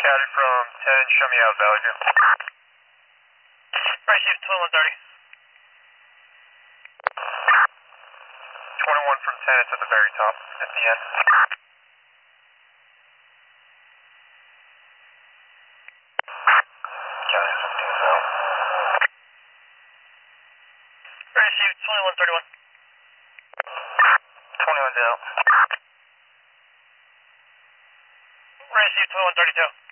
Caddy from 10, show me out Valley View. Received 2130. 21 from 10, it's at the very top, at the end. Caddy 15 is out. Received 2131. 21's out. Received 2132.